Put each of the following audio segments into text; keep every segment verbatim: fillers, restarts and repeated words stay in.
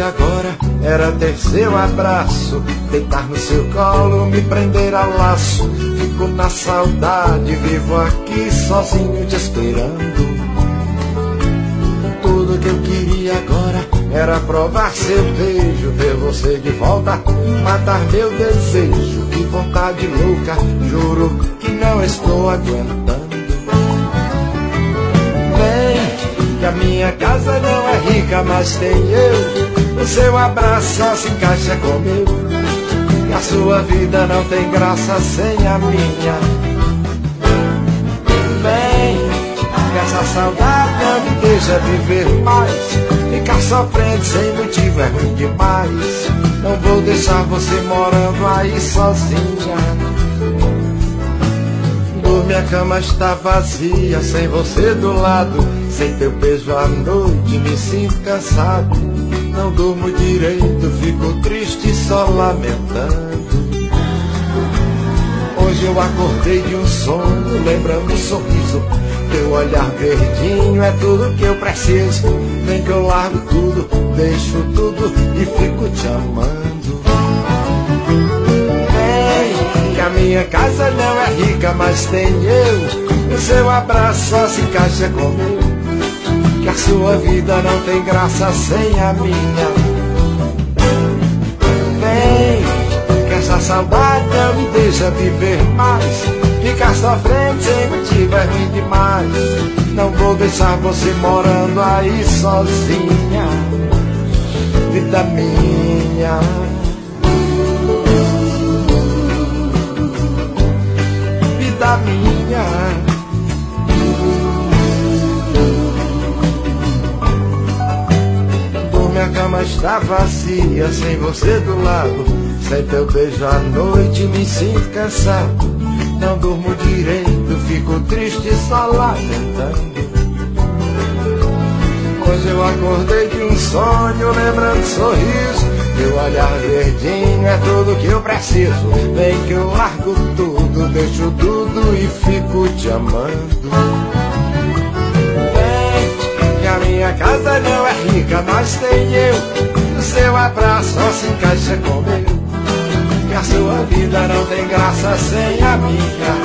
queria agora era ter seu abraço, deitar no seu colo, me prender ao laço. Fico na saudade, vivo aqui sozinho te esperando. Tudo que eu queria agora era provar seu beijo, ver você de volta, matar meu desejo. Que vontade louca, juro que não estou aguentando. Vem, que a minha casa não é rica, mas tem eu. O seu abraço só se encaixa com o meu. E a sua vida não tem graça sem a minha. Vem, que essa saudade não me deixa viver mais. Ficar sofrendo sem motivo é ruim demais. Não vou deixar você morando aí sozinha. Minha cama está vazia, sem você do lado. Sem teu beijo à noite me sinto cansado. Não durmo direito, fico triste só lamentando. Hoje eu acordei de um sonho, lembrando um sorriso. Teu olhar verdinho é tudo que eu preciso. Vem que eu largo tudo, deixo tudo e fico te amando. Vem, que a minha casa não é rica, mas tem eu. O seu abraço só se encaixa com o meu. Que a sua vida não tem graça sem a minha. Vem, que essa saudade não me deixa viver mais. Ficar sofrendo sem motivo é ruim demais. Não vou deixar você morando aí sozinha. Vida minha. Vida minha. Minha cama está vazia, sem você do lado. Sem teu beijo à noite me sinto cansado. Não durmo direito, fico triste só lamentando. Hoje eu acordei de um sonho, lembrando um sorriso. Teu olhar verdinho é tudo que eu preciso. Vem que eu largo tudo, deixo tudo e fico te amando. A minha casa não é rica, mas tem eu. O seu abraço só se encaixa com o meu. Que a sua vida não tem graça sem a minha.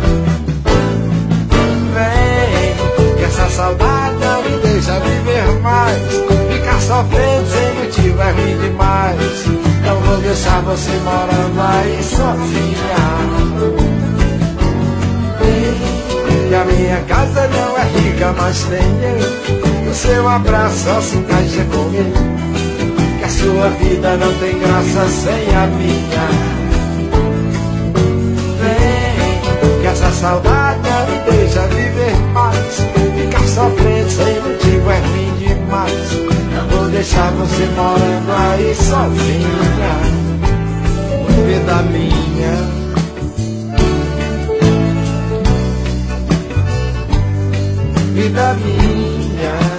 Vem, que essa saudade não me deixa viver mais. Ficar sofrendo sem motivo é ruim demais. Não vou deixar você morando aí sozinha. Vem, que a minha casa não é rica, mas tem eu. O seu abraço só se encaixa comigo. Que a sua vida não tem graça sem a minha. Vem, que essa saudade não me deixa viver mais. Ficar sofrendo sem motivo é ruim demais. Não vou deixar você morando aí sozinha. Vida minha. Vida minha.